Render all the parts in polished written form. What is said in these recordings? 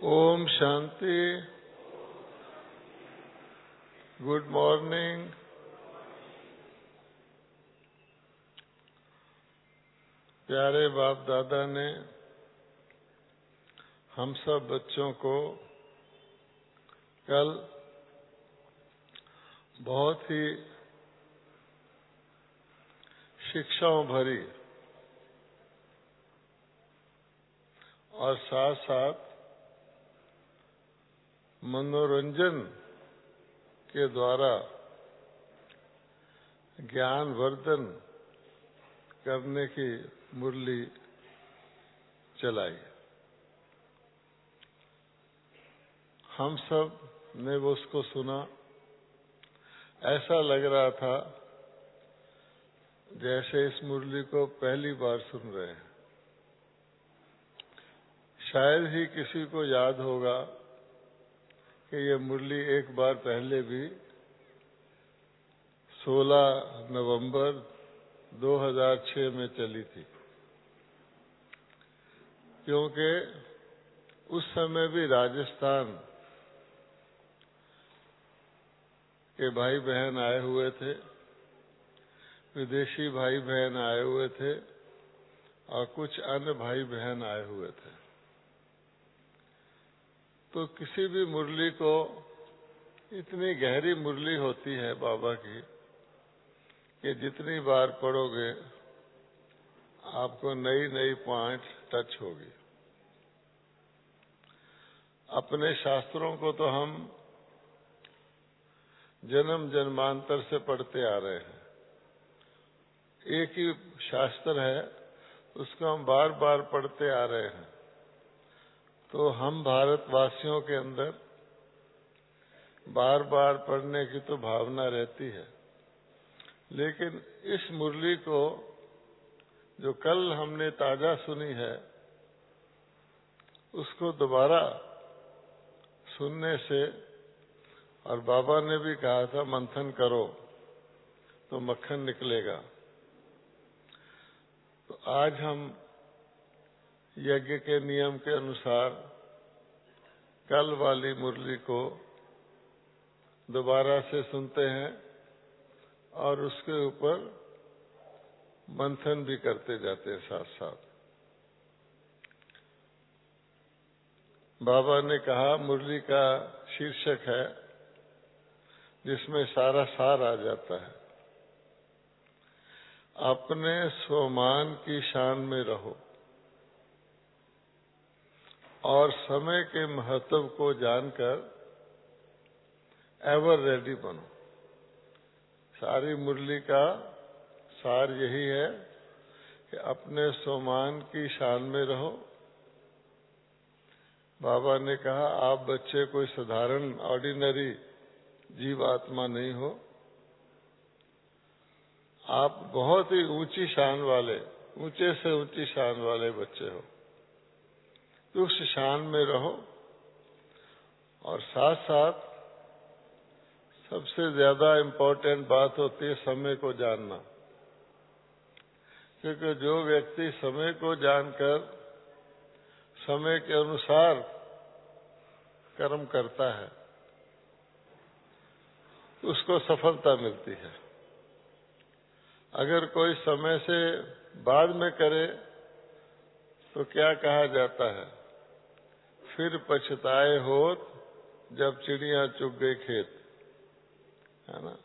Om Shanti. Good morning. प्यारे बाप दादा ने हम सब बच्चों को कल बहुत ही शिक्षाओं भरी और साथ साथ मनोरंजन के द्वारा ज्ञान वर्धन करने की मुरली चलाई। हम सब ने वो उसको सुना। ऐसा लग रहा था जैसे इस मुरली को पहली बार सुन रहे हैं। शायद ही किसी को याद होगा कि ये मुरली एक बार पहले भी 16 नवंबर 2006 में चली थी, क्योंकि उस समय भी राजस्थान के भाई बहन आए हुए थे, विदेशी भाई बहन आए हुए थे और कुछ अन्य भाई बहन आए हुए थे। तो किसी भी मुरली को इतनी गहरी मुरली होती है बाबा की कि जितनी बार पढ़ोगे आपको नई नई पॉइंट टच होगी। अपने शास्त्रों को तो हम जन्म जन्मांतर से पढ़ते आ रहे हैं। एक ही शास्त्र है, उसको हम बार बार पढ़ते आ रहे हैं। तो हम भारतवासियों के अंदर बार बार पढ़ने की तो भावना रहती है, लेकिन इस मुरली को जो कल हमने ताजा सुनी है, उसको दोबारा सुनने से, और बाबा ने भी कहा था मंथन करो तो मक्खन निकलेगा। तो आज हम यज्ञ के नियम के अनुसार कल वाली मुरली को दोबारा से सुनते हैं और उसके ऊपर मंथन भी करते जाते हैं साथ साथ। बाबा ने कहा मुरली का शीर्षक है जिसमें सारा सार आ जाता है, अपने स्वमान की शान में रहो और समय के महत्व को जानकर एवर रेडी बनो। सारी मुरली का सार यही है कि अपने स्वमान की शान में रहो। बाबा ने कहा आप बच्चे कोई साधारण ऑर्डिनरी जीवात्मा नहीं हो, आप बहुत ही ऊंची शान वाले, ऊंचे से ऊंची शान वाले बच्चे हो। तो उस शान में रहो और साथ साथ सबसे ज्यादा इम्पोर्टेंट बात होती है समय को जानना, क्योंकि जो व्यक्ति समय को जानकर समय के अनुसार कर्म करता है उसको सफलता मिलती है। अगर कोई समय से बाद में करे तो क्या कहा जाता है, फिर पछताए होत जब चिड़िया चुग गई खेत, है ना।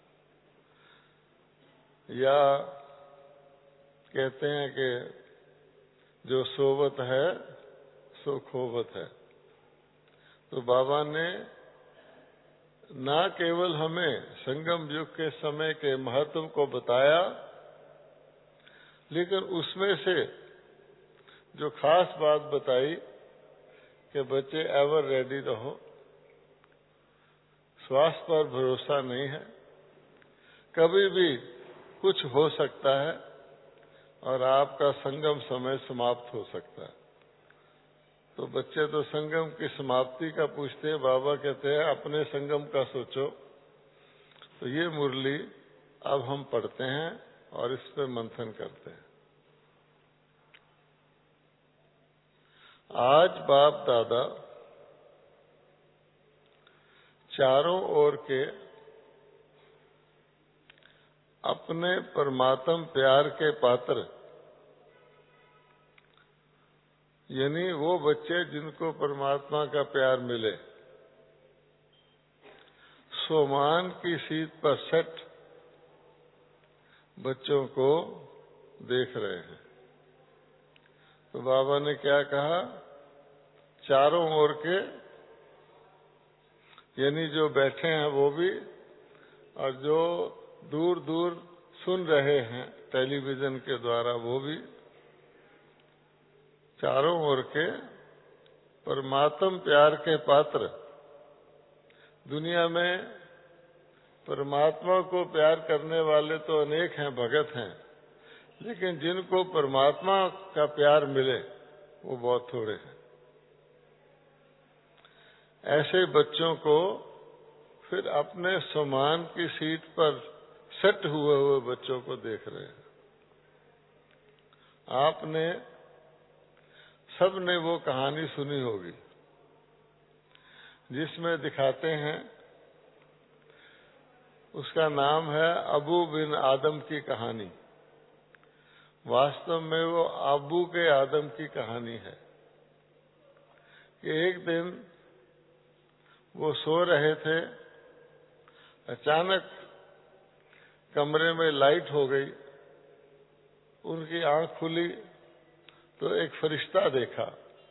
या कहते हैं कि जो सोवत है सो खोवत है। तो बाबा ने ना केवल हमें संगम युग के समय के महत्व को बताया, लेकिन उसमें से जो खास बात बताई कि बच्चे एवर रेडी रहो, स्वास्थ्य पर भरोसा नहीं है, कभी भी कुछ हो सकता है और आपका संगम समय समाप्त हो सकता है। तो बच्चे तो संगम की समाप्ति का पूछते हैं, बाबा कहते हैं अपने संगम का सोचो। तो ये मुरली अब हम पढ़ते हैं और इस पर मंथन करते हैं। आज बाप दादा चारों ओर के अपने परमात्म प्यार के पात्र, यानी वो बच्चे जिनको परमात्मा का प्यार मिले, सोमान की सीट पर सेट बच्चों को देख रहे हैं। तो बाबा ने क्या कहा? चारों ओर के, यानी जो बैठे हैं वो भी, और जो दूर दूर सुन रहे हैं टेलीविजन के द्वारा वो भी, चारों ओर के परमात्म प्यार के पात्र। दुनिया में परमात्मा को प्यार करने वाले तो अनेक हैं, भगत हैं, लेकिन जिनको परमात्मा का प्यार मिले वो बहुत थोड़े हैं। ऐसे बच्चों को फिर अपने समान की सीट पर सेट हुए बच्चों को देख रहे हैं। आपने सबने वो कहानी सुनी होगी जिसमें दिखाते हैं, उसका नाम है अबू बिन आदम की कहानी। वास्तव में वो अबू के आदम की कहानी है कि एक दिन वो सो रहे थे, अचानक कमरे में लाइट हो गई, उनकी आंख खुली तो एक फरिश्ता देखा।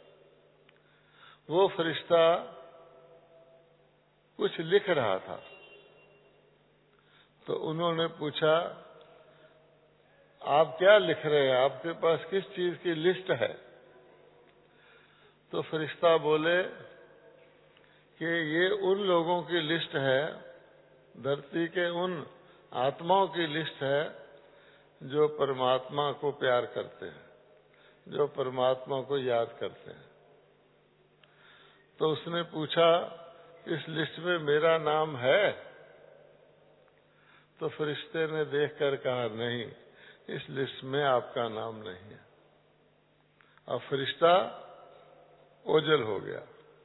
वो फरिश्ता कुछ लिख रहा था। तो उन्होंने पूछा, आप क्या लिख रहे हैं? आपके पास किस चीज की लिस्ट है? तो फरिश्ता बोले कि ये उन लोगों की लिस्ट है, धरती के उन आत्माओं की लिस्ट है जो परमात्मा को प्यार करते हैं, जो परमात्मा को याद करते हैं। तो उसने पूछा, इस लिस्ट में मेरा नाम है? तो फरिश्ते ने देखकर कहा, नहीं, इस लिस्ट में आपका नाम नहीं है। अब फरिश्ता ओझल हो गया।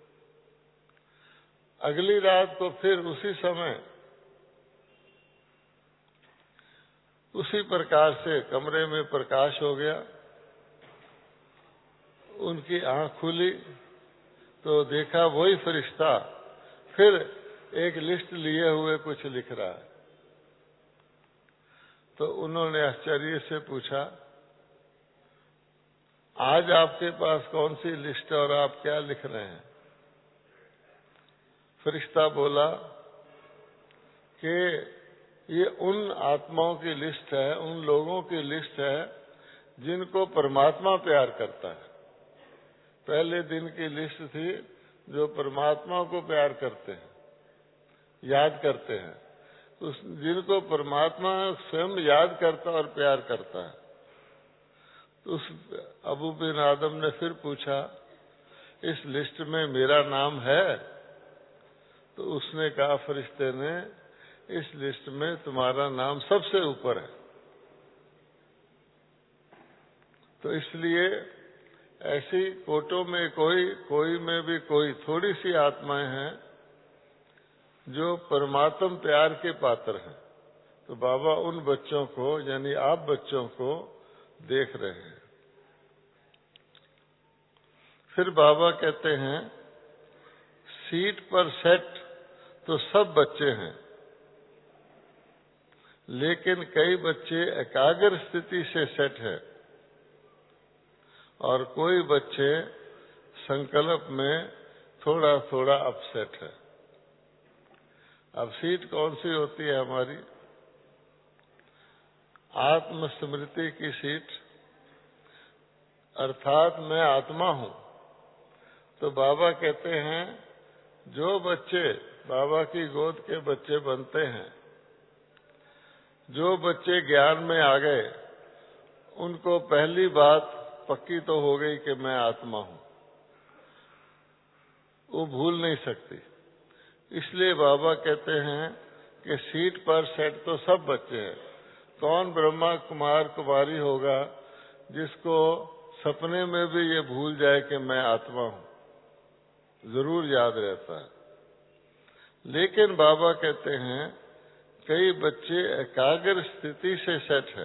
अगली रात को फिर उसी समय उसी प्रकार से कमरे में प्रकाश हो गया, उनकी आंख खुली तो देखा वही फरिश्ता फिर एक लिस्ट लिए हुए कुछ लिख रहा है। तो उन्होंने आश्चर्य से पूछा, आज आपके पास कौन सी लिस्ट है और आप क्या लिख रहे हैं? फरिश्ता बोला कि ये उन आत्माओं की लिस्ट है, उन लोगों की लिस्ट है जिनको परमात्मा प्यार करता है। पहले दिन की लिस्ट थी जो परमात्मा को प्यार करते हैं, याद करते हैं, जिनको परमात्मा स्वयं याद करता और प्यार करता है। तो उस अबू बिन आदम ने फिर पूछा, इस लिस्ट में मेरा नाम है? तो उसने कहा, फरिश्ते ने, इस लिस्ट में तुम्हारा नाम सबसे ऊपर है। तो इसलिए ऐसी कोटों में कोई में भी कोई थोड़ी सी आत्माएं हैं जो परमात्म प्यार के पात्र हैं। तो बाबा उन बच्चों को, यानी आप बच्चों को देख रहे हैं। फिर बाबा कहते हैं, सीट पर सेट तो सब बच्चे हैं, लेकिन कई बच्चे एकाग्र स्थिति से सेट है और कोई बच्चे संकल्प में थोड़ा थोड़ा अपसेट है। अब सीट कौन सी होती है हमारी? आत्मस्मृति की सीट, अर्थात मैं आत्मा हूं। तो बाबा कहते हैं, जो बच्चे बाबा की गोद के बच्चे बनते हैं, जो बच्चे ज्ञान में आ गए, उनको पहली बात पक्की तो हो गई कि मैं आत्मा हूं, वो भूल नहीं सकती। इसलिए बाबा कहते हैं कि सीट पर सेट तो सब बच्चे हैं। कौन ब्रह्मा कुमार कुमारी होगा जिसको सपने में भी ये भूल जाए कि मैं आत्मा हूं? जरूर याद रहता है। लेकिन बाबा कहते हैं कई बच्चे एकाग्र स्थिति से सेट है,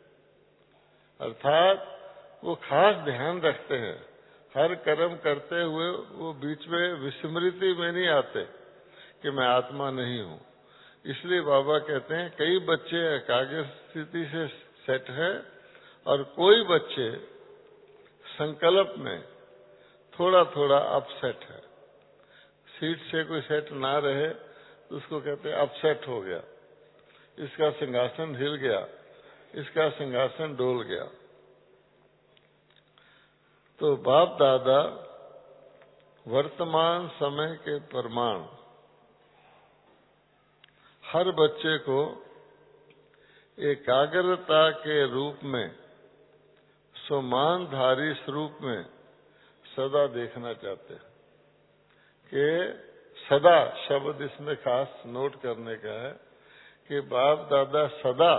अर्थात वो खास ध्यान रखते हैं, हर कर्म करते हुए वो बीच में विस्मृति में नहीं आते कि मैं आत्मा नहीं हूं। इसलिए बाबा कहते हैं कई बच्चे एकाग्र स्थिति से सेट है और कोई बच्चे संकल्प में थोड़ा थोड़ा अपसेट है। सीट से कोई सेट ना रहे तो उसको कहते हैं अपसेट हो गया, इसका सिंहासन हिल गया, इसका सिंहासन डोल गया। तो बाप दादा वर्तमान समय के प्रमाण हर बच्चे को एकाग्रता के रूप में, समानधारी स्वरूप में सदा देखना चाहते हैं। कि सदा शब्द इसमें खास नोट करने का है कि बाप दादा सदा,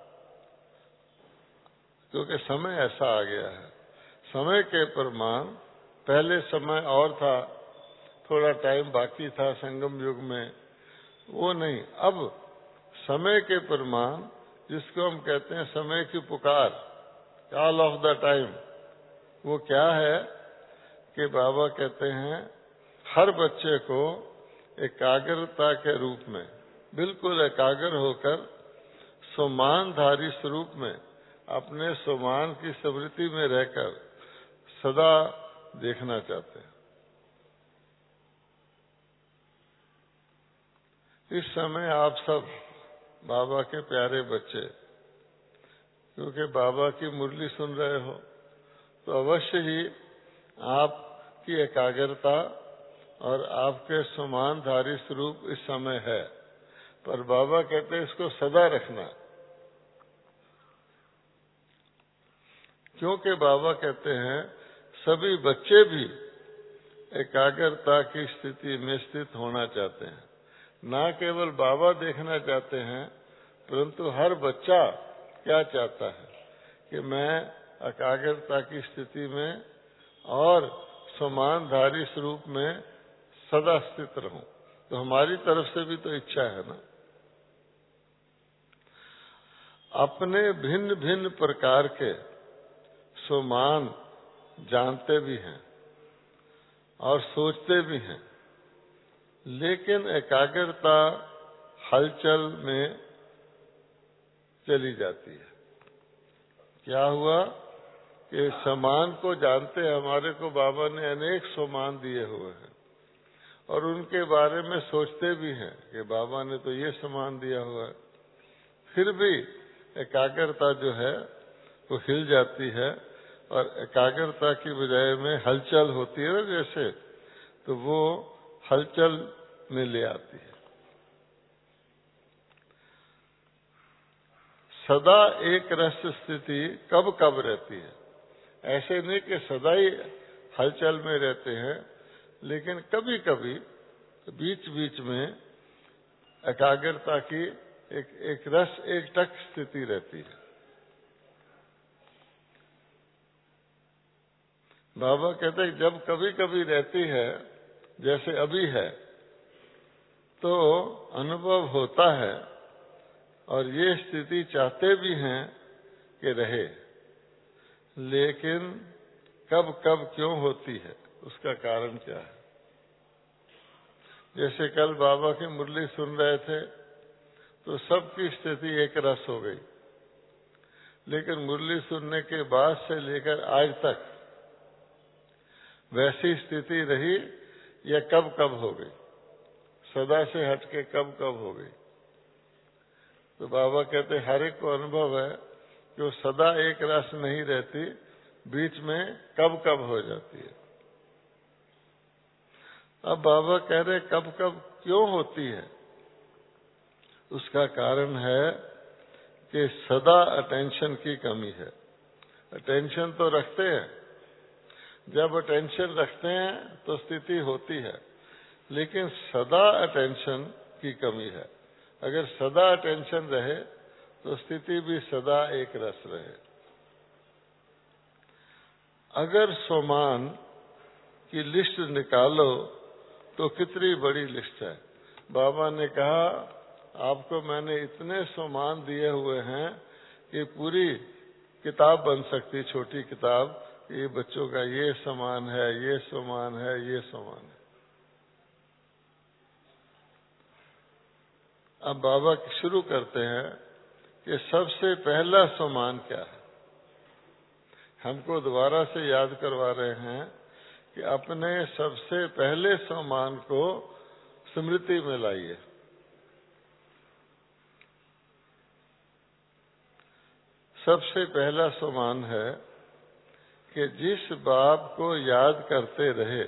क्योंकि समय ऐसा आ गया है, समय के प्रमाण पहले समय और था, थोड़ा टाइम बाकी था संगम युग में, वो नहीं। अब समय के प्रमाण जिसको हम कहते हैं समय की पुकार, कॉल ऑफ द टाइम, वो क्या है कि बाबा कहते हैं हर बच्चे को एकाग्रता के रूप में बिल्कुल एकाग्र होकर समानधारी स्वरूप में अपने समान की स्मृति में रहकर सदा देखना चाहते हैं। इस समय आप सब बाबा के प्यारे बच्चे, क्योंकि बाबा की मुरली सुन रहे हो तो अवश्य ही आपकी एकाग्रता और आपके समानधारी स्वरूप इस समय है, पर बाबा कहते हैं इसको सदा रखना। क्योंकि बाबा कहते हैं सभी बच्चे भी एकाग्रता की स्थिति में स्थित होना चाहते हैं। ना केवल बाबा देखना चाहते हैं, परंतु हर बच्चा क्या चाहता है कि मैं एकाग्रता की स्थिति में और समानधारी स्वरूप में सदा स्थित रहूं। तो हमारी तरफ से भी तो इच्छा है ना। अपने भिन्न भिन्न प्रकार के समान जानते भी हैं और सोचते भी हैं, लेकिन एकाग्रता हलचल में चली जाती है। क्या हुआ कि समान को जानते हैं, हमारे को बाबा ने अनेक समान दिए हुए हैं और उनके बारे में सोचते भी हैं कि बाबा ने तो ये समान दिया हुआ है, फिर भी एकाग्रता जो है वो हिल जाती है और एकाग्रता की बजाय में हलचल होती है ना जैसे, तो वो हलचल में ले आती है। सदा एक रस स्थिति कब कब रहती है, ऐसे नहीं कि सदा ही हलचल में रहते हैं, लेकिन कभी कभी बीच बीच में एकाग्रता की एक रस एक टक स्थिति रहती है। बाबा कहते हैं जब कभी कभी रहती है, जैसे अभी है, तो अनुभव होता है और ये स्थिति चाहते भी हैं कि रहे, लेकिन कब कब क्यों होती है, उसका कारण क्या है। जैसे कल बाबा की मुरली सुन रहे थे तो सबकी स्थिति एक रस हो गई, लेकिन मुरली सुनने के बाद से लेकर आज तक वैसी स्थिति रही या कब कब हो गई, सदा से हटके कब कब हो गई। तो बाबा कहते हर एक को अनुभव है कि वो सदा एक रस नहीं रहती, बीच में कब कब हो जाती है। अब बाबा कह रहे कब कब क्यों होती है, उसका कारण है कि सदा अटेंशन की कमी है। अटेंशन तो रखते हैं, जब अटेंशन रखते हैं तो स्थिति होती है, लेकिन सदा अटेंशन की कमी है। अगर सदा अटेंशन रहे तो स्थिति भी सदा एक रस रहे। अगर समान की लिस्ट निकालो तो कितनी बड़ी लिस्ट है। बाबा ने कहा आपको मैंने इतने सम्मान दिए हुए हैं कि पूरी किताब बन सकती, छोटी किताब, ये बच्चों का ये सम्मान है, ये सम्मान है, ये सम्मान है। अब बाबा शुरू करते हैं कि सबसे पहला सम्मान क्या है। हमको दोबारा से याद करवा रहे हैं कि अपने सबसे पहले सम्मान को स्मृति में लाइए। सबसे पहला सम्मान है कि जिस बाप को याद करते रहे,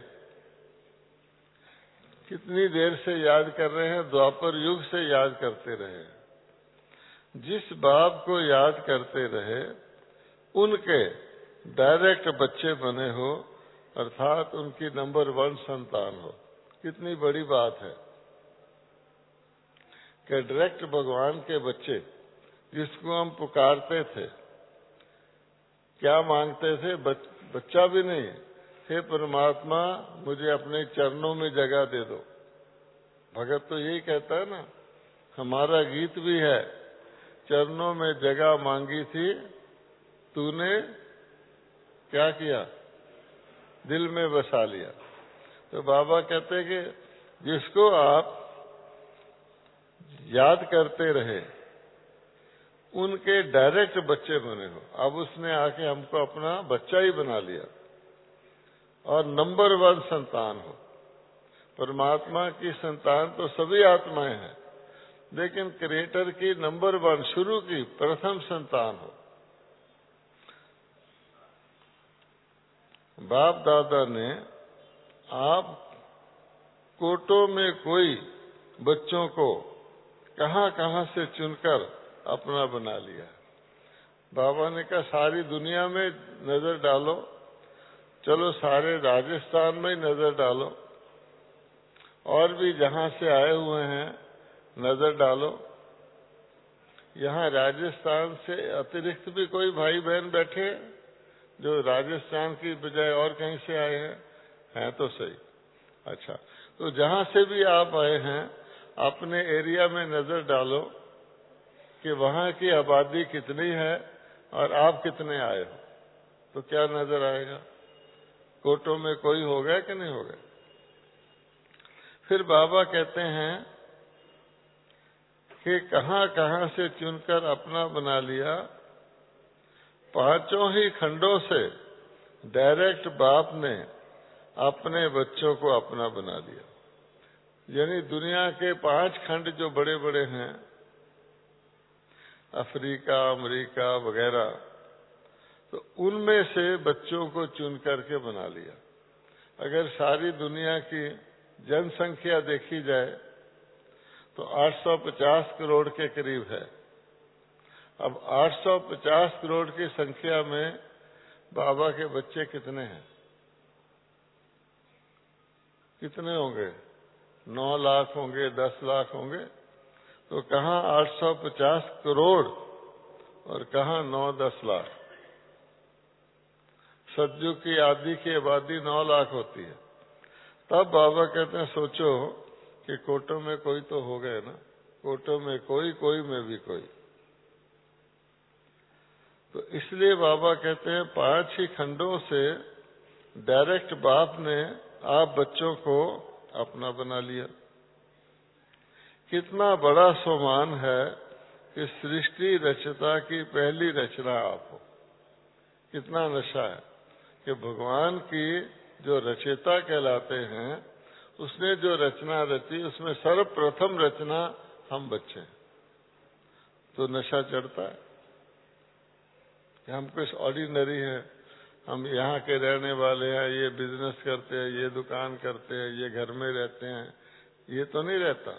कितनी देर से याद कर रहे हैं, द्वापर युग से याद करते रहे, जिस बाप को याद करते रहे उनके डायरेक्ट बच्चे बने हो, अर्थात उनकी नंबर 1 संतान हो। कितनी बड़ी बात है कि डायरेक्ट भगवान के बच्चे, जिसको हम पुकारते थे, क्या मांगते थे? बच्चा भी नहीं, हे परमात्मा मुझे अपने चरणों में जगह दे दो। भगत तो यही कहता है ना, हमारा गीत भी है, चरणों में जगह मांगी थी तूने क्या किया, दिल में बसा लिया। तो बाबा कहते हैं कि जिसको आप याद करते रहे उनके डायरेक्ट बच्चे बने हो। अब उसने आके हमको अपना बच्चा ही बना लिया और नंबर 1 संतान हो। परमात्मा की संतान तो सभी आत्माएं हैं, लेकिन क्रिएटर की नंबर 1 शुरू की प्रथम संतान हो। बाप दादा ने आप कोटों में कोई बच्चों को कहां से चुनकर अपना बना लिया। बाबा ने कहा सारी दुनिया में नजर डालो, चलो सारे राजस्थान में नजर डालो, और भी जहां से आए हुए हैं नजर डालो। यहाँ राजस्थान से अतिरिक्त भी कोई भाई बहन बैठे जो राजस्थान की बजाय और कहीं से आए हैं तो सही। अच्छा, तो जहां से भी आप आए हैं अपने एरिया में नजर डालो कि वहां की आबादी कितनी है और आप कितने आए हो, तो क्या नजर आएगा? कोटों में कोई होगा कि नहीं होगा? फिर बाबा कहते हैं कि कहां से चुनकर अपना बना लिया। 5 ही खंडों से डायरेक्ट बाप ने अपने बच्चों को अपना बना लिया। यानी दुनिया के 5 खंड जो बड़े बड़े हैं, अफ्रीका, अमेरिका वगैरह, तो उनमें से बच्चों को चुन करके बना लिया। अगर सारी दुनिया की जनसंख्या देखी जाए तो 850 करोड़ के करीब है। अब 850 करोड़ की संख्या में बाबा के बच्चे कितने हैं? कितने होंगे? 9 लाख होंगे, 10 लाख होंगे? तो कहाँ 850 करोड़ और कहाँ 9-10 लाख। सतयुग की आदि की आबादी 9 लाख होती है। तब बाबा कहते हैं सोचो कि कोटों में कोई तो हो गए ना, कोटों में कोई, कोई में भी कोई। तो इसलिए बाबा कहते हैं 5 ही खंडों से डायरेक्ट बाप ने आप बच्चों को अपना बना लिया। कितना बड़ा सम्मान है कि सृष्टि रचता की पहली रचना आप हो। कितना नशा है कि भगवान की जो रचयिता कहलाते हैं, उसने जो रचना रची उसमें सर्वप्रथम रचना हम बच्चे हैं। तो नशा चढ़ता है कि हम कुछ ऑर्डिनरी हैं, हम यहाँ के रहने वाले हैं, ये बिजनेस करते हैं, ये दुकान करते हैं, ये घर में रहते हैं, ये तो नहीं रहता।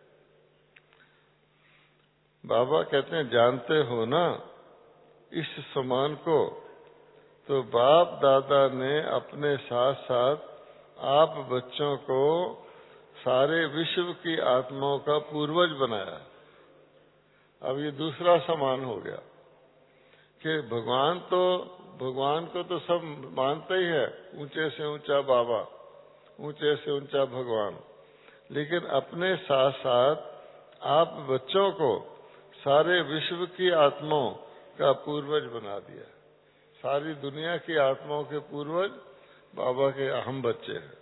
बाबा कहते हैं जानते हो ना इस सम्मान को, तो बाप दादा ने अपने साथ साथ आप बच्चों को सारे विश्व की आत्माओं का पूर्वज बनाया। अब ये दूसरा सम्मान हो गया कि भगवान को तो सब मानते ही है, ऊंचे से ऊंचा बाबा, ऊंचे से ऊंचा भगवान, लेकिन अपने साथ साथ आप बच्चों को सारे विश्व की आत्माओं का पूर्वज बना दिया। सारी दुनिया की आत्माओं के पूर्वज बाबा के अहम बच्चे हैं।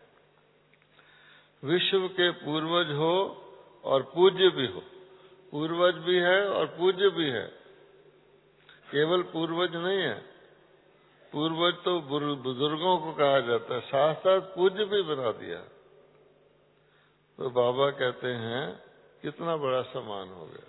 विश्व के पूर्वज हो और पूज्य भी हो। पूर्वज भी है और पूज्य भी है, केवल पूर्वज नहीं है। पूर्वज तो बुजुर्गों को कहा जाता है, साथ साथ पूज्य भी बना दिया। तो बाबा कहते हैं कितना बड़ा सम्मान हो गया।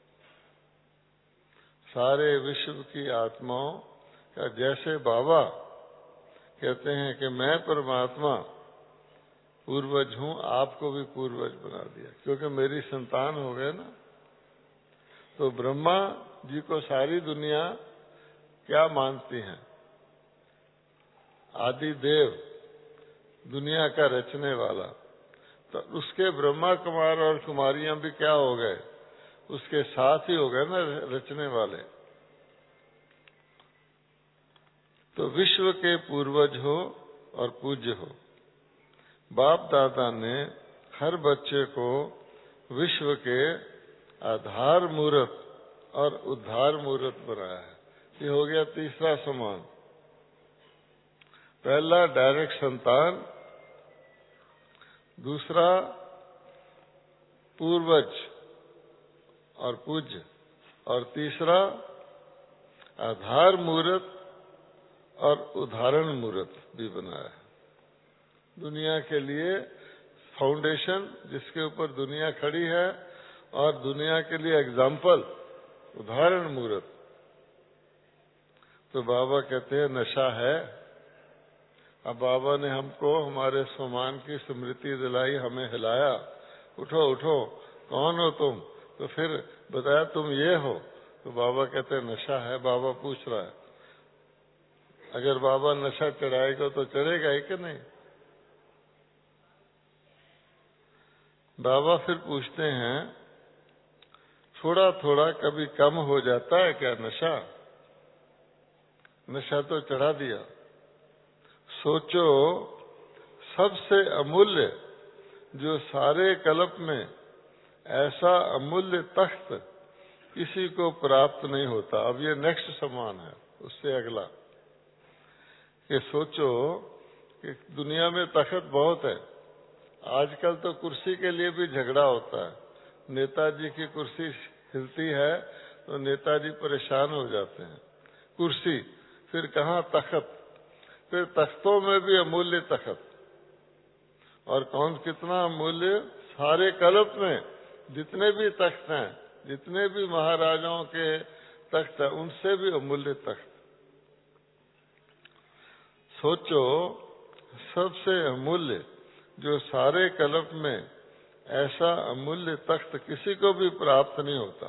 सारे विश्व की आत्माओं का, जैसे बाबा कहते हैं कि मैं परमात्मा पूर्वज हूं, आपको भी पूर्वज बना दिया, क्योंकि मेरी संतान हो गए ना। तो ब्रह्मा जी को सारी दुनिया क्या मानती है? आदि देव, दुनिया का रचने वाला। तो उसके ब्रह्मा कुमार और कुमारियां भी क्या हो गए? उसके साथ ही हो गए ना, रचने वाले। तो विश्व के पूर्वज हो और पूज्य हो। बाप दादा ने हर बच्चे को विश्व के आधार मूर्त और उद्धार मूर्त बनाया है। ये हो गया तीसरा सम्मान। पहला डायरेक्ट संतान, दूसरा पूर्वज और पूज्य, और तीसरा आधार मूर्त और उदाहरण मूर्त भी बनाया है। दुनिया के लिए फाउंडेशन, जिसके ऊपर दुनिया खड़ी है, और दुनिया के लिए एग्जाम्पल, उदाहरण मूर्त। तो बाबा कहते हैं नशा है। अब बाबा ने हमको हमारे सम्मान की स्मृति दिलाई, हमें हिलाया, उठो उठो, कौन हो तुम? तो फिर बताया तुम ये हो। तो बाबा कहते हैं नशा है। बाबा पूछ रहा है, अगर बाबा नशा चढ़ाएगा तो चढ़ेगा ही कि नहीं? बाबा फिर पूछते हैं, थोड़ा थोड़ा कभी कम हो जाता है क्या नशा? नशा तो चढ़ा दिया। सोचो, सबसे अमूल्य, जो सारे कल्प में ऐसा अमूल्य तख्त किसी को प्राप्त नहीं होता। अब ये नेक्स्ट सम्मान है, उससे अगला कि सोचो कि दुनिया में तख्त बहुत है। आजकल तो कुर्सी के लिए भी झगड़ा होता है। नेताजी की कुर्सी हिलती है तो नेताजी परेशान हो जाते हैं। कुर्सी, फिर कहाँ तख्त, फिर तख्तों में भी अमूल्य तख्त। और कौन कितना अमूल्य? सारे कल्प में जितने भी तख्त हैं, जितने भी महाराजाओं के तख्त हैं, उनसे भी अमूल्य तख्त। सोचो, सबसे अमूल्य, जो सारे कल्प में ऐसा अमूल्य तख्त किसी को भी प्राप्त नहीं होता,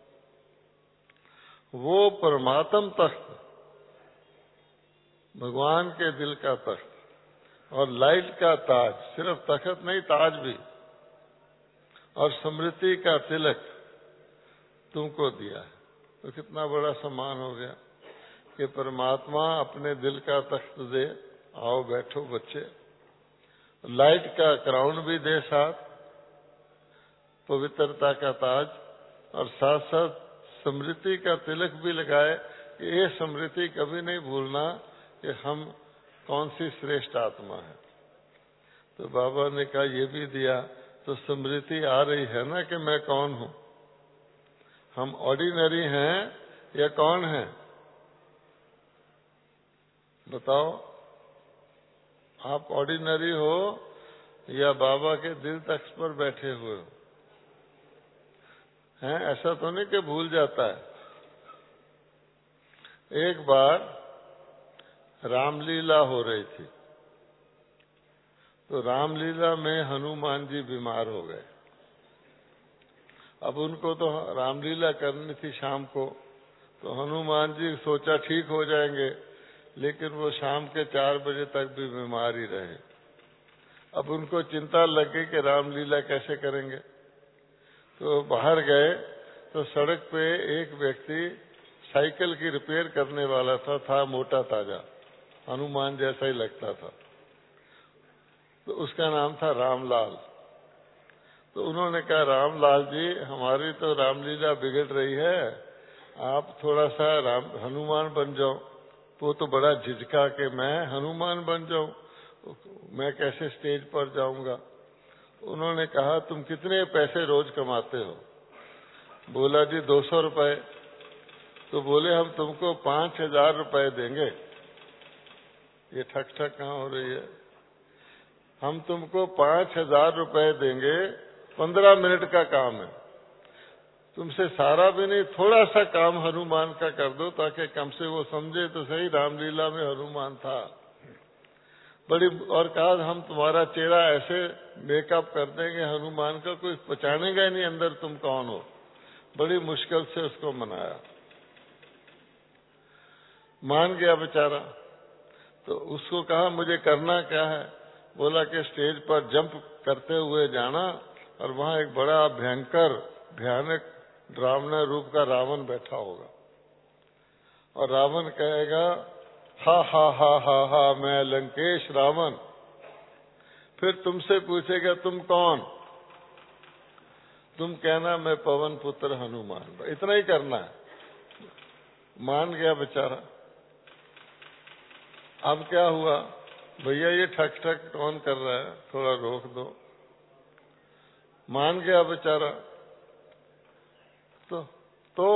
वो परमात्म तख्त, भगवान के दिल का तख्त और लाइट का ताज, सिर्फ तख्त नहीं ताज भी, और स्मृति का तिलक तुमको दिया है। तो कितना बड़ा सम्मान हो गया कि परमात्मा अपने दिल का तख्त दे, आओ बैठो बच्चे। लाइट का क्राउन भी दे, साथ पवित्रता का ताज, और साथ साथ स्मृति का तिलक भी लगाए कि ये स्मृति कभी नहीं भूलना कि हम कौन सी श्रेष्ठ आत्मा है। तो बाबा ने कहा ये भी दिया, तो स्मृति आ रही है ना कि मैं कौन हूं। हम ऑर्डिनरी हैं या कौन हैं? बताओ, आप ऑर्डिनरी हो या बाबा के दिल तख्त पर बैठे हुए हो? हैं? ऐसा तो नहीं कि भूल जाता है। एक बार रामलीला हो रही थी, तो रामलीला में हनुमान जी बीमार हो गए। अब उनको तो रामलीला करनी थी शाम को, तो हनुमान जी सोचा ठीक हो जाएंगे, लेकिन वो शाम के 4 बजे तक भी बीमार ही रहे। अब उनको चिंता लग गई कि रामलीला कैसे करेंगे। तो बाहर गए तो सड़क पे एक व्यक्ति साइकिल की रिपेयर करने वाला था मोटा ताजा, हनुमान जैसा ही लगता था। तो उसका नाम था रामलाल। तो उन्होंने कहा, रामलाल जी, हमारी तो रामलीला बिगड़ रही है, आप थोड़ा सा हनुमान बन जाओ। वो तो बड़ा झिझका कि मैं हनुमान बन जाऊं, मैं कैसे स्टेज पर जाऊंगा। उन्होंने कहा, तुम कितने पैसे रोज कमाते हो? बोला, जी 200 रुपए। तो बोले, हम तुमको 5000 रुपए देंगे। ये ठक ठक कहाँ हो रही है? हम तुमको 5000 रुपए देंगे, 15 मिनट का काम है, तुमसे सारा भी नहीं, थोड़ा सा काम हनुमान का कर दो, ताकि कम से वो समझे तो सही रामलीला में हनुमान था। बड़ी और कहा, हम तुम्हारा चेहरा ऐसे मेकअप कर देंगे हनुमान का, कोई पहचानेगा ही नहीं अंदर तुम कौन हो। बड़ी मुश्किल से उसको मनाया, मान गया बेचारा। तो उसको कहा, मुझे करना क्या है? बोला कि स्टेज पर जंप करते हुए जाना और वहां एक बड़ा भयंकर भयानक डरावना रूप का रावण बैठा होगा, और रावण कहेगा, हा हा हा हा हा, मैं लंकेश रावण। फिर तुमसे पूछेगा, तुम कौन? तुम कहना, मैं पवन पुत्र हनुमान। इतना ही करना है। मान गया बेचारा। अब क्या हुआ? भैया ये ठक ठक कौन कर रहा है, थोड़ा रोक दो। मान गया बेचारा। तो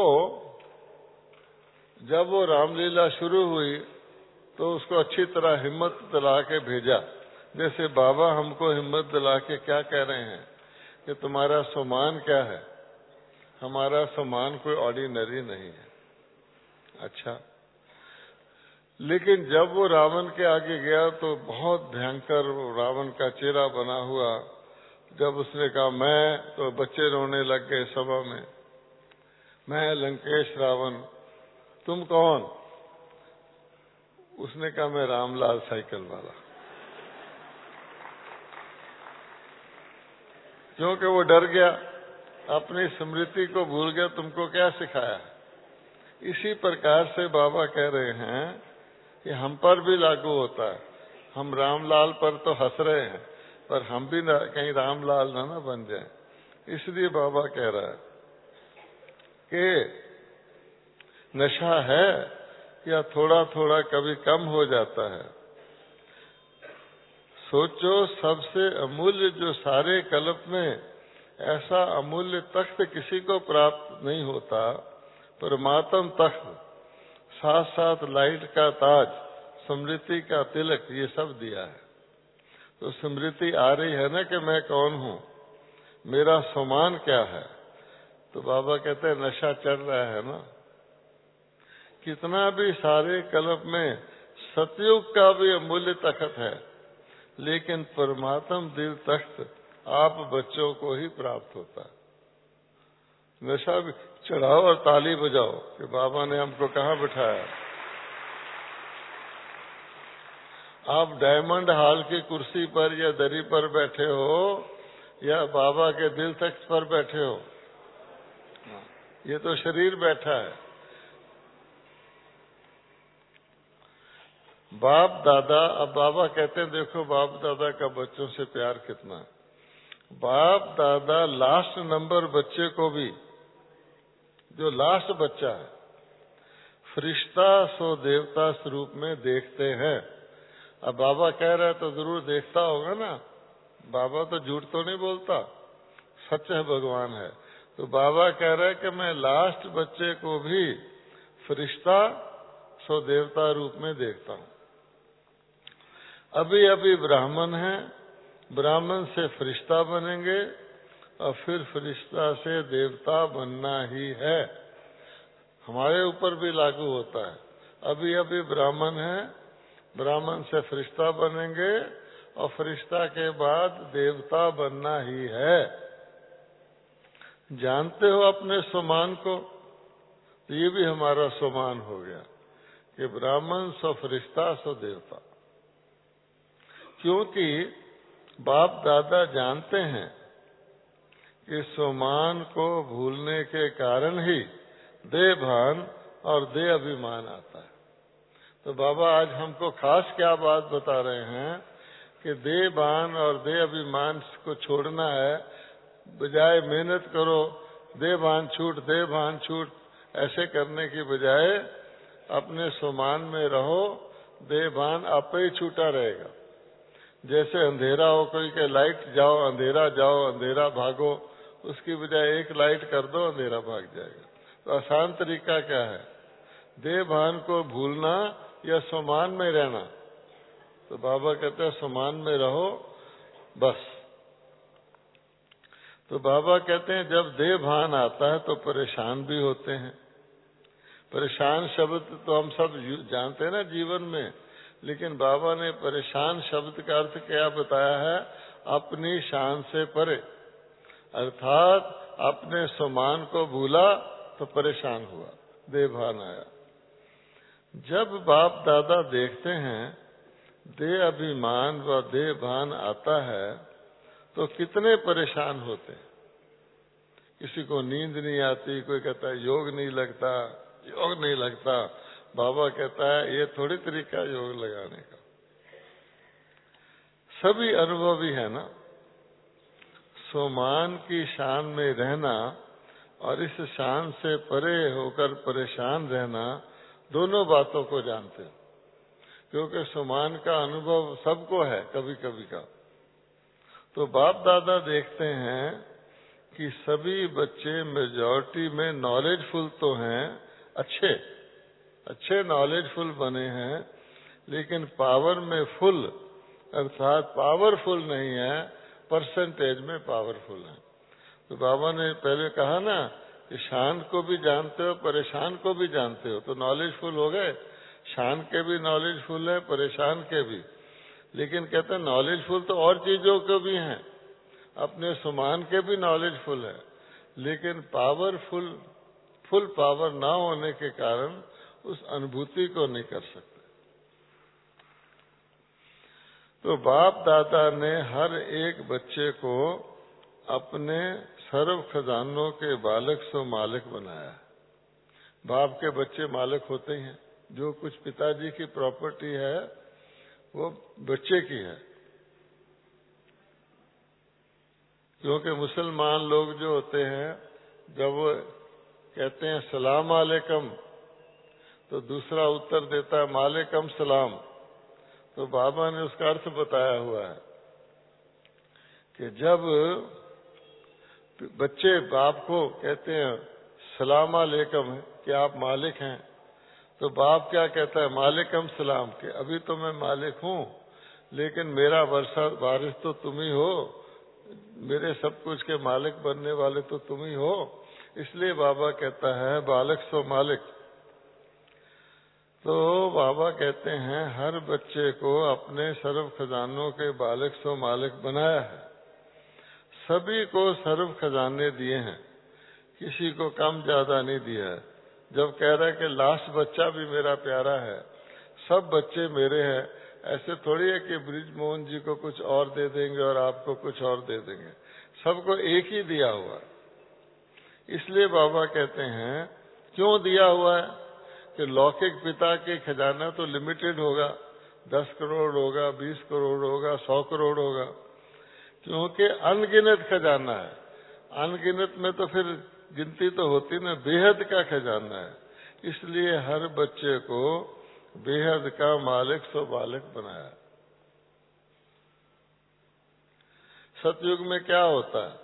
जब वो रामलीला शुरू हुई तो उसको अच्छी तरह हिम्मत दिला के भेजा। जैसे बाबा हमको हिम्मत दिला के क्या कह रहे हैं कि तुम्हारा सम्मान क्या है? हमारा सम्मान कोई ऑर्डिनरी नहीं है। अच्छा, लेकिन जब वो रावण के आगे गया तो बहुत भयंकर रावण का चेहरा बना हुआ। जब उसने कहा मैं, तो बच्चे रोने लग गए सभा में। मैं लंकेश रावण। तुम कौन? उसने कहा, मैं रामलाल साइकिल वाला। क्योंकि वो डर गया, अपनी स्मृति को भूल गया। तुमको क्या सिखाया? इसी प्रकार से बाबा कह रहे हैं कि हम पर भी लागू होता है। हम रामलाल पर तो हंस रहे हैं, पर हम भी कहीं रामलाल ना बन जाए। इसलिए बाबा कह रहा है कि नशा है या थोड़ा थोड़ा कभी कम हो जाता है। सोचो, सबसे अमूल्य जो सारे कल्प में, ऐसा अमूल्य तख्त किसी को प्राप्त नहीं होता। परमात्म तख्त, साथ साथ लाइट का ताज, स्मृति का तिलक, ये सब दिया है। तो स्मृति आ रही है ना कि मैं कौन हूं, मेरा सम्मान क्या है। तो बाबा कहते हैं, नशा चढ़ रहा है ना। कितना भी सारे कल्प में सतयुग का भी अमूल्य तख्त है, लेकिन परमात्म दिव्य तख्त आप बच्चों को ही प्राप्त होता है। नशा भी चढ़ाओ और ताली बजाओ कि बाबा ने हमको कहाँ बिठाया। आप डायमंड हॉल की कुर्सी पर या दरी पर बैठे हो या बाबा के दिल तख्त पर बैठे हो, ये तो शरीर बैठा है। बाप दादा, अब बाबा कहते हैं, देखो बाप दादा का बच्चों से प्यार कितना है। बाप दादा लास्ट नंबर बच्चे को भी, जो लास्ट बच्चा है, फरिश्ता सो देवता स्वरूप में देखते हैं। अब बाबा कह रहा है तो जरूर देखता होगा ना। बाबा तो झूठ तो नहीं बोलता, सच है, भगवान है। तो बाबा कह रहा है कि मैं लास्ट बच्चे को भी फरिश्ता सो देवता रूप में देखता हूं। अभी अभी ब्राह्मण है, ब्राह्मण से फरिश्ता बनेंगे और फिर फरिश्ता से देवता बनना ही है। हमारे ऊपर भी लागू होता है। अभी अभी ब्राह्मण है, ब्राह्मण से फरिश्ता बनेंगे और फरिश्ता के बाद देवता बनना ही है। जानते हो अपने सम्मान को? तो ये भी हमारा सम्मान हो गया कि ब्राह्मण सो फरिश्ता सो देवता। क्योंकि बाप दादा जानते हैं कि सम्मान को भूलने के कारण ही देह भान और देह अभिमान आता है। तो बाबा आज हमको खास क्या बात बता रहे हैं कि देह भान और देह अभिमान को छोड़ना है। बजाय मेहनत करो, दे भान छूट ऐसे करने की बजाय अपने सुमान में रहो, दे भान आपे ही छूटा रहेगा। जैसे अंधेरा हो, कोई के लाइट जाओ अंधेरा भागो, उसकी बजाय एक लाइट कर दो, अंधेरा भाग जाएगा। तो आसान तरीका क्या है? देह भान को भूलना या सुमान में रहना। तो बाबा कहते हैं सुमान में रहो बस। तो बाबा कहते हैं जब देह भान आता है तो परेशान भी होते हैं। परेशान शब्द तो हम सब जानते हैं ना जीवन में, लेकिन बाबा ने परेशान शब्द का अर्थ क्या बताया है? अपनी शान से परे, अर्थात अपने सुमान को भूला तो परेशान हुआ, देह भान आया। जब बाप दादा देखते हैं देह अभिमान व देह भान आता है तो कितने परेशान होते हैं। किसी को नींद नहीं आती, कोई कहता है योग नहीं लगता। बाबा कहता है ये थोड़ी तरीका योग लगाने का। सभी अनुभवी है ना। सोमान की शान में रहना और इस शान से परे होकर परेशान रहना, दोनों बातों को जानते हैं, क्योंकि सुमान का अनुभव सबको है कभी कभी का। तो बाप दादा देखते हैं कि सभी बच्चे मेजॉरिटी में नॉलेजफुल तो हैं, अच्छे नॉलेजफुल बने हैं, लेकिन पावर में फुल अर्थात पावरफुल नहीं है, परसेंटेज में पावरफुल है। तो बाबा ने पहले कहा ना कि शान को भी जानते हो, परेशान को भी जानते हो, तो नॉलेजफुल हो गए। शान के भी नॉलेजफुल है, परेशान के भी। लेकिन कहते हैं नॉलेजफुल तो और चीजों के भी हैं, अपने सुमान के भी नॉलेजफुल है, लेकिन फुल पावर ना होने के कारण उस अनुभूति को नहीं कर सकते। तो बाप दादा ने हर एक बच्चे को अपने सर्व खजानों के बालक सो मालिक बनाया। बाप के बच्चे मालिक होते हैं, जो कुछ पिताजी की प्रॉपर्टी है वो बच्चे की है। क्योंकि मुसलमान लोग जो होते हैं, जब वो कहते हैं सलाम अलैकुम, तो दूसरा उत्तर देता है मालेकम सलाम। तो बाबा ने उसका अर्थ बताया हुआ है कि जब बच्चे बाप को कहते हैं सलाम अलैकुम कि आप मालिक हैं, तो बाप क्या कहता है? मालेकम सलाम, कि अभी तो मैं मालिक हूँ, लेकिन मेरा वारिस तो तुम ही हो, मेरे सब कुछ के मालिक बनने वाले तो तुम ही हो। इसलिए बाबा कहता है बालक सो मालिक। तो बाबा कहते हैं हर बच्चे को अपने सर्व खजानों के बालक सो मालिक बनाया है। सभी को सर्व खजाने दिए हैं, किसी को कम ज्यादा नहीं दिया है। जब कह रहा है कि लास्ट बच्चा भी मेरा प्यारा है, सब बच्चे मेरे हैं, ऐसे थोड़ी है कि ब्रिजमोहन जी को कुछ और दे देंगे और आपको कुछ और दे देंगे। सबको एक ही दिया हुआ है। इसलिए बाबा कहते हैं क्यों दिया हुआ है कि लौकिक पिता के खजाना तो लिमिटेड होगा, 10 करोड़ होगा, 20 करोड़ होगा, 100 करोड़ होगा, क्योंकि अनगिनत खजाना है। अनगिनत में तो फिर गिनती तो होती ना, बेहद का खजाना है। इसलिए हर बच्चे को बेहद का मालिक सो बालक बनाया। सतयुग में क्या होता है?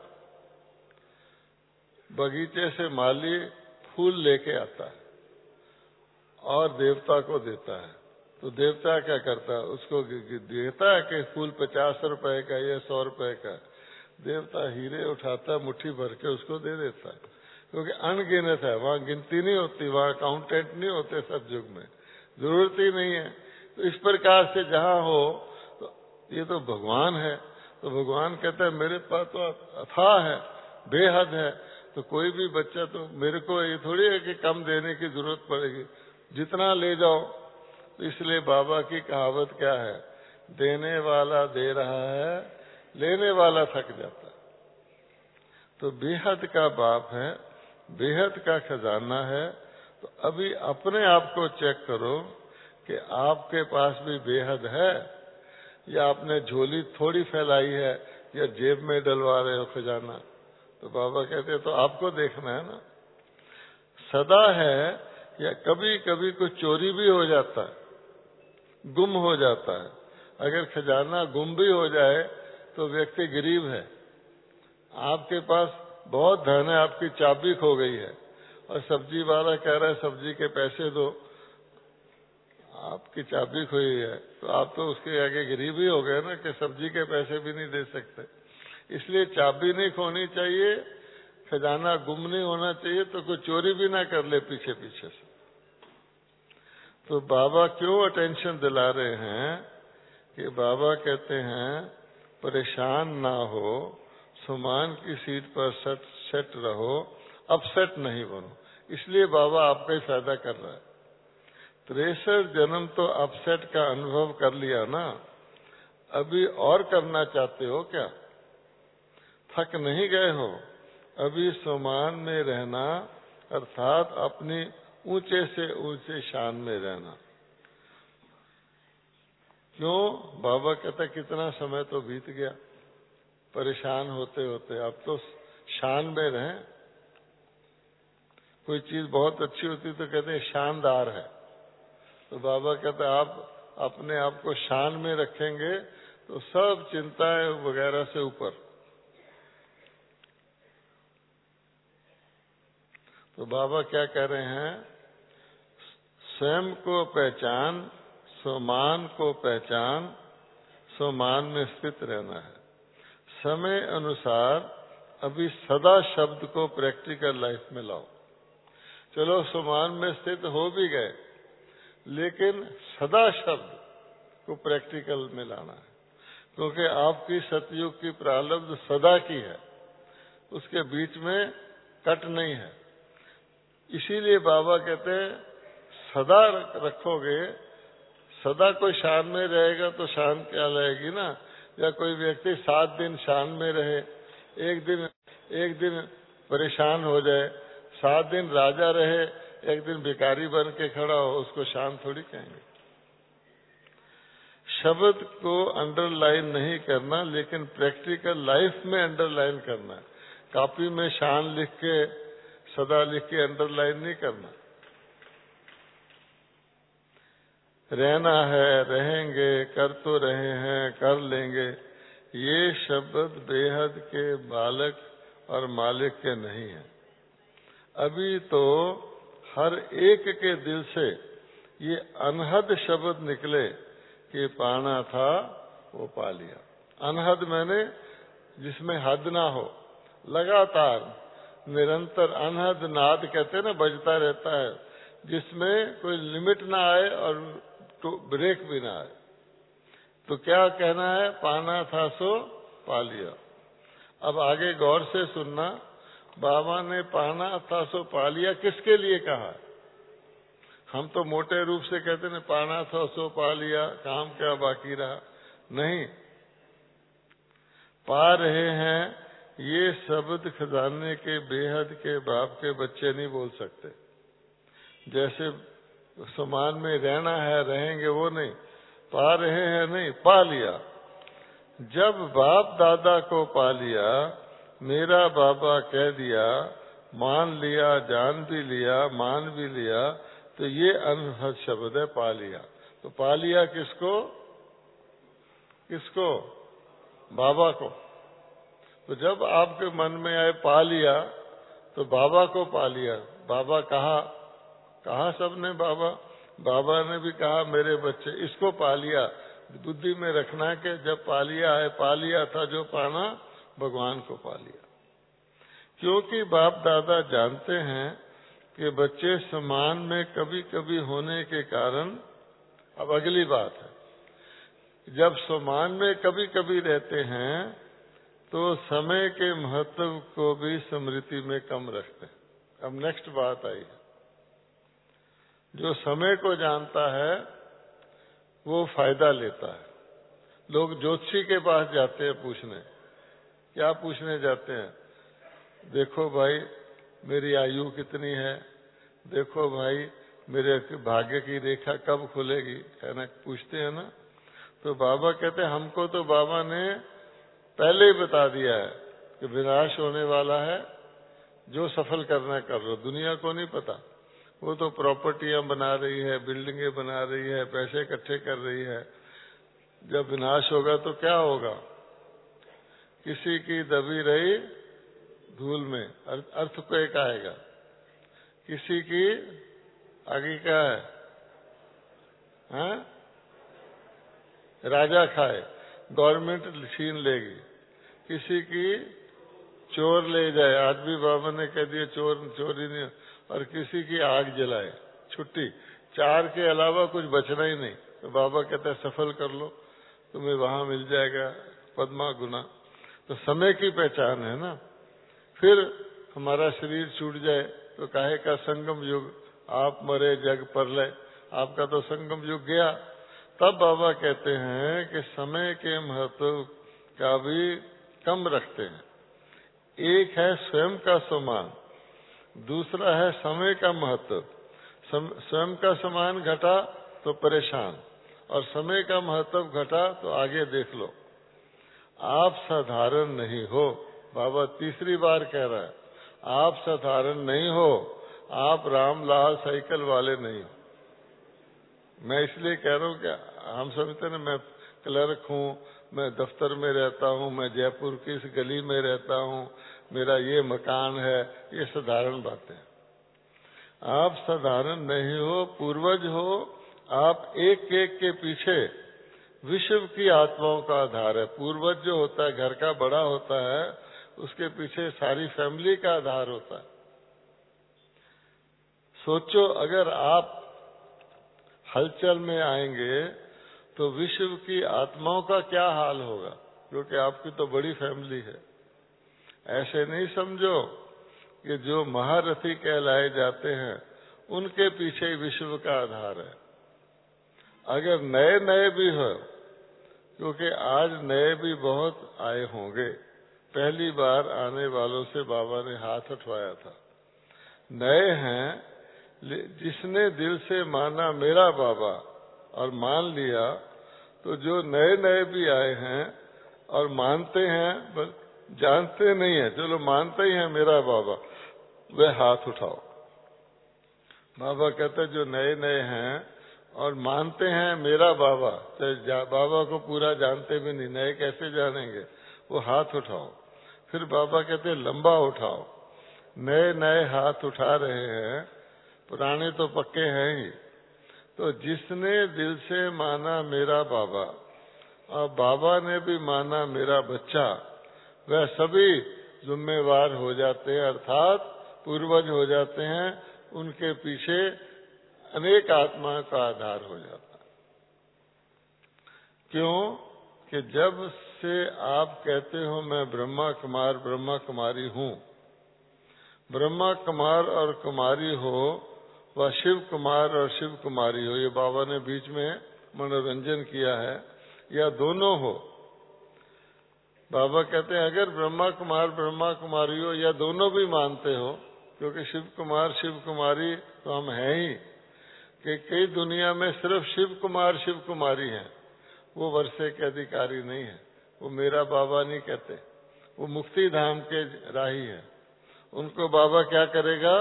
बगीचे से माली फूल लेके आता है और देवता को देता है। तो देवता क्या करता है? उसको देता है कि फूल 50 रुपए का या 100 रुपए का। देवता हीरे उठाता है, मुट्ठी भर के उसको दे देता है, क्योंकि अनगिनत है। वहाँ गिनती नहीं होती, वहाँ अकाउंटेंट नहीं होते सतयुग में, जरूरत ही नहीं है। तो इस प्रकार से जहाँ हो तो ये तो भगवान है, तो भगवान कहता है मेरे पास तो अथाह है, बेहद है। तो कोई भी बच्चा, तो मेरे को ये थोड़ी है कि कम देने की जरूरत पड़ेगी, जितना ले जाओ। तो इसलिए बाबा की कहावत क्या है? देने वाला दे रहा है, लेने वाला थक जाता है। तो बेहद का बाप है, बेहद का खजाना है। तो अभी अपने आप को चेक करो कि आपके पास भी बेहद है, या आपने झोली थोड़ी फैलाई है, या जेब में डलवा रहे हो खजाना। तो बाबा कहते तो आपको देखना है ना, सदा है या कभी कभी कुछ चोरी भी हो जाता है, गुम हो जाता है। अगर खजाना गुम भी हो जाए तो व्यक्ति गरीब है। आपके पास बहुत धन है, आपकी चाबी खो गई है और सब्जी वाला कह रहा है सब्जी के पैसे दो, आपकी चाबी खोई है, तो आप तो उसके आगे गरीब ही हो गए ना कि सब्जी के पैसे भी नहीं दे सकते। इसलिए चाबी नहीं खोनी चाहिए, खजाना गुम नहीं होना चाहिए, तो कोई चोरी भी ना कर ले पीछे पीछे से। तो बाबा क्यों अटेंशन दिला रहे हैं कि बाबा कहते हैं परेशान ना हो, सुमान की सीट पर सेट रहो, अपसेट नहीं बनो। इसलिए बाबा आपका ही फायदा कर रहा है। 63 जन्म तो अपसेट का अनुभव कर लिया ना, अभी और करना चाहते हो क्या? थक नहीं गए हो? अभी सुमान में रहना अर्थात अपनी ऊंचे से ऊंचे शान में रहना। क्यों? बाबा कहता कितना समय तो बीत गया परेशान होते होते, अब तो शान में रहें। कोई चीज बहुत अच्छी होती तो कहते हैं शानदार है, तो बाबा कहते आप अपने आप को शान में रखेंगे तो सब चिंताएं वगैरह से ऊपर। तो बाबा क्या कह रहे हैं? स्वयं को पहचान, स्वमान को पहचान, स्वमान में स्थित रहना है। समय अनुसार अभी सदा शब्द को प्रैक्टिकल लाइफ में लाओ। चलो स्वमान में स्थित हो भी गए, लेकिन सदा शब्द को प्रैक्टिकल में लाना है, क्योंकि आपकी सतयुग की प्रारब्ध सदा की है, उसके बीच में कट नहीं है। इसीलिए बाबा कहते हैं सदा रखोगे, सदा कोई शान में रहेगा तो शान क्या रहेगी ना। या कोई व्यक्ति 7 दिन शान में रहे, एक दिन परेशान हो जाए, 7 दिन राजा रहे, एक दिन भिखारी बन के खड़ा हो, उसको शान थोड़ी कहेंगे। शब्द को अंडरलाइन नहीं करना, लेकिन प्रैक्टिकल लाइफ में अंडरलाइन करना है। कॉपी में शान लिख के सदा लिख के अंडरलाइन नहीं करना। रहना है, रहेंगे, कर तो रहे हैं, कर लेंगे, ये शब्द बेहद के बालक और मालिक के नहीं है। अभी तो हर एक के दिल से ये अनहद शब्द निकले कि पाना था वो पा लिया। अनहद मैंने जिसमें हद ना हो, लगातार निरंतर अनहद नाद कहते हैं ना, बजता रहता है, जिसमें कोई लिमिट ना आए और ब्रेक भी ना आए। तो क्या कहना है? पाना था सो पा लिया। अब आगे गौर से सुनना, बाबा ने पाना था सो पा लिया किसके लिए कहा? हम तो मोटे रूप से कहते हैं पाना था सो पा लिया, काम क्या बाकी रहा। नहीं, पा रहे हैं ये शब्द खजाने के बेहद के बाप के बच्चे नहीं बोल सकते। जैसे समान में रहना है, रहेंगे, वो नहीं, पा रहे हैं नहीं, पा लिया। जब बाप दादा को पा लिया, मेरा बाबा कह दिया, मान लिया, जान भी लिया, मान भी लिया, तो ये अनहद शब्द है पा लिया। तो पा लिया किसको? किसको? बाबा को। तो जब आपके मन में आए पा लिया, तो बाबा को पा लिया। बाबा कहा सबने बाबा ने भी कहा मेरे बच्चे, इसको पा लिया। बुद्धि में रखना कि जब पा लिया है, पा लिया था जो पाना, भगवान को पा लिया। क्योंकि बाप दादा जानते हैं कि बच्चे समान में कभी कभी होने के कारण, अब अगली बात है, जब समान में कभी कभी रहते हैं तो समय के महत्व को भी स्मृति में कम रखते हैं। अब नेक्स्ट बात आई है, जो समय को जानता है वो फायदा लेता है। लोग ज्योतिषी के पास जाते हैं पूछने, क्या पूछने जाते हैं? देखो भाई मेरी आयु कितनी है, देखो भाई मेरे भाग्य की रेखा कब खुलेगी, है ना, पूछते हैं ना। तो बाबा कहते हैं हमको तो बाबा ने पहले ही बता दिया है कि विनाश होने वाला है, जो सफल करना है कर लो, दुनिया को नहीं पता। वो तो प्रॉपर्टियां बना रही है, बिल्डिंगें बना रही है, पैसे इकट्ठे कर रही है। जब विनाश होगा तो क्या होगा? किसी की दबी रही धूल में अर्थक्वेक आएगा, किसी की आगे क्या है, हाँ? राजा खाए, गवर्नमेंट छीन लेगी, किसी की चोर ले जाए, आज भी बाबा ने कह दिया चोरी नहीं, और किसी की आग जलाए, छुट्टी। 4 के अलावा कुछ बचना ही नहीं। तो बाबा कहता है सफल कर लो, तुम्हें वहां मिल जाएगा पद्मा गुना। तो समय की पहचान है ना। फिर हमारा शरीर छूट जाए तो काहे का संगम युग, आप मरे जग परलय, आपका तो संगम युग गया। तब बाबा कहते हैं कि समय के महत्व का भी कम रखते हैं। एक है स्वयं का सम्मान, दूसरा है समय का महत्व। स्वयं का सम्मान घटा तो परेशान, और समय का महत्व घटा तो आगे देख लो। आप साधारण नहीं हो, बाबा तीसरी बार कह रहा है, आप साधारण नहीं हो, आप रामलाल साइकिल वाले नहीं हो। मैं इसलिए कह रहा हूँ कि हम समझते ना, मैं क्लर्क हूँ, मैं दफ्तर में रहता हूँ, मैं जयपुर की इस गली में रहता हूँ, मेरा ये मकान है, ये साधारण बातें। आप साधारण नहीं हो, पूर्वज हो। आप एक एक के पीछे विश्व की आत्माओं का आधार है। पूर्वज जो होता है, घर का बड़ा होता है, उसके पीछे सारी फैमिली का आधार होता है। सोचो, अगर आप हलचल में आएंगे तो विश्व की आत्माओं का क्या हाल होगा, क्योंकि आपकी तो बड़ी फैमिली है। ऐसे नहीं समझो कि जो महारथी कहलाए जाते हैं उनके पीछे विश्व का आधार है। अगर नए नए भी हो, क्योंकि आज नए भी बहुत आए होंगे, पहली बार आने वालों से बाबा ने हाथ उठवाया था। नए हैं, जिसने दिल से माना मेरा बाबा और मान लिया, तो जो नए नए भी आए हैं और मानते हैं, बस जानते नहीं है, चलो मानते ही हैं मेरा बाबा, वे हाथ उठाओ। बाबा कहते जो नए नए हैं और मानते हैं मेरा बाबा, चाहे बाबा को पूरा जानते भी नहीं, नए कैसे जानेंगे, वो हाथ उठाओ। फिर बाबा कहते लंबा उठाओ। नए नए हाथ उठा रहे हैं, पुराने तो पक्के हैं ही। तो जिसने दिल से माना मेरा बाबा और बाबा ने भी माना मेरा बच्चा, वह सभी जिम्मेवार हो जाते हैं, अर्थात पूर्वज हो जाते हैं। उनके पीछे अनेक आत्माओं का आधार हो जाता है। क्यों कि जब से आप कहते हो मैं ब्रह्मा कुमार ब्रह्मा कुमारी हूँ, ब्रह्मा कुमार और कुमारी हो, व शिव कुमार और शिव कुमारी हो, ये बाबा ने बीच में मनोरंजन किया है, या दोनों हो। बाबा कहते हैं अगर ब्रह्मा कुमार ब्रह्मा कुमारी हो, या दोनों भी मानते हो, क्योंकि शिव कुमार शिव कुमारी तो हम हैं ही, कि कई दुनिया में सिर्फ शिव कुमार शिव कुमारी हैं, वो वर्षे के अधिकारी नहीं है, वो मेरा बाबा नहीं कहते, वो मुक्ति धाम के राही है। उनको बाबा क्या करेगा,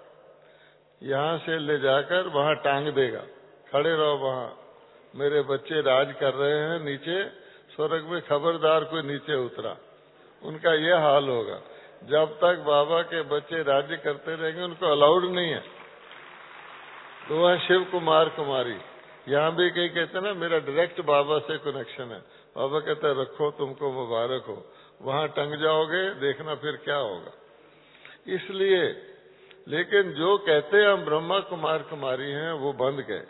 यहाँ से ले जाकर वहाँ टांग देगा, खड़े रहो वहाँ, मेरे बच्चे राज कर रहे हैं नीचे स्वर्ग में, खबरदार कोई नीचे उतरा। उनका यह हाल होगा। जब तक बाबा के बच्चे राज्य करते रहेंगे उनको अलाउड नहीं है। तो वह शिव कुमार कुमारी। यहाँ भी कई कहते हैं ना मेरा डायरेक्ट बाबा से कनेक्शन है, बाबा कहते हैं रखो, तुमको मुबारक हो, वहाँ टंग जाओगे, देखना फिर क्या होगा। इसलिए लेकिन जो कहते हैं हम ब्रह्मा कुमार कुमारी हैं, वो बंद गए।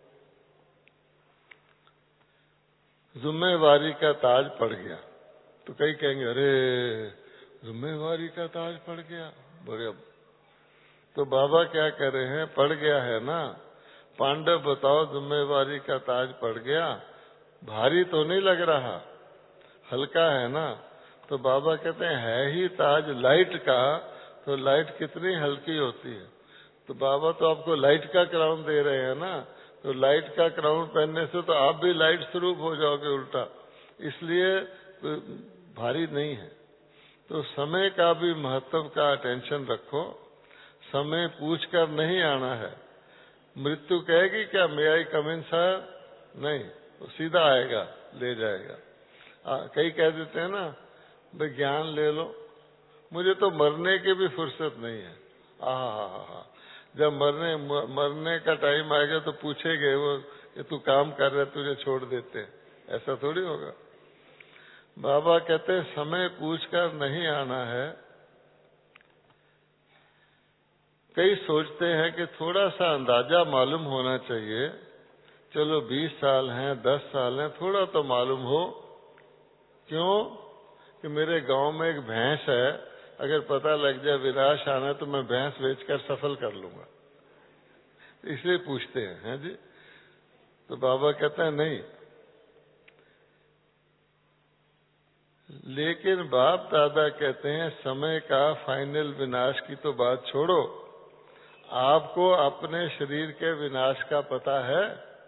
जिम्मेवारी का ताज पड़ गया। तो कई कहेंगे अरे जिम्मेवारी का ताज पड़ गया, बड़े। तो बाबा क्या कह रहे हैं, पड़ गया है ना। पांडव बताओ, जिम्मेवारी का ताज पड़ गया, भारी तो नहीं लग रहा, हल्का है ना। तो बाबा कहते हैं है ही ताज लाइट का, तो लाइट कितनी हल्की होती है। तो बाबा तो आपको लाइट का क्राउन दे रहे हैं ना, तो लाइट का क्राउन पहनने से तो आप भी लाइट स्वरूप हो जाओगे उल्टा, इसलिए भारी नहीं है। तो समय का भी महत्व का अटेंशन रखो। समय पूछकर नहीं आना है। मृत्यु कहेगी क्या मे आई कम इन सर? नहीं, वो सीधा आएगा, ले जाएगा। कई कह देते हैं ना, भाई ज्ञान ले लो, मुझे तो मरने की भी फुर्सत नहीं है। हा, जब मरने का टाइम आएगा तो पूछेंगे वो कि तू काम कर रहे, तुझे छोड़ देते। ऐसा थोड़ी होगा। बाबा कहते हैं समय पूछकर नहीं आना है। कई सोचते हैं कि थोड़ा सा अंदाजा मालूम होना चाहिए, चलो 20 साल हैं, 10 साल हैं, थोड़ा तो मालूम हो। क्यों? कि मेरे गांव में एक भैंस है, अगर पता लग जाए विनाश आना तो मैं भैंस बेचकर सफल कर लूंगा, इसलिए पूछते हैं जी। तो बाबा कहते हैं नहीं, लेकिन बाप दादा कहते हैं समय का फाइनल विनाश की तो बात छोड़ो, आपको अपने शरीर के विनाश का पता है?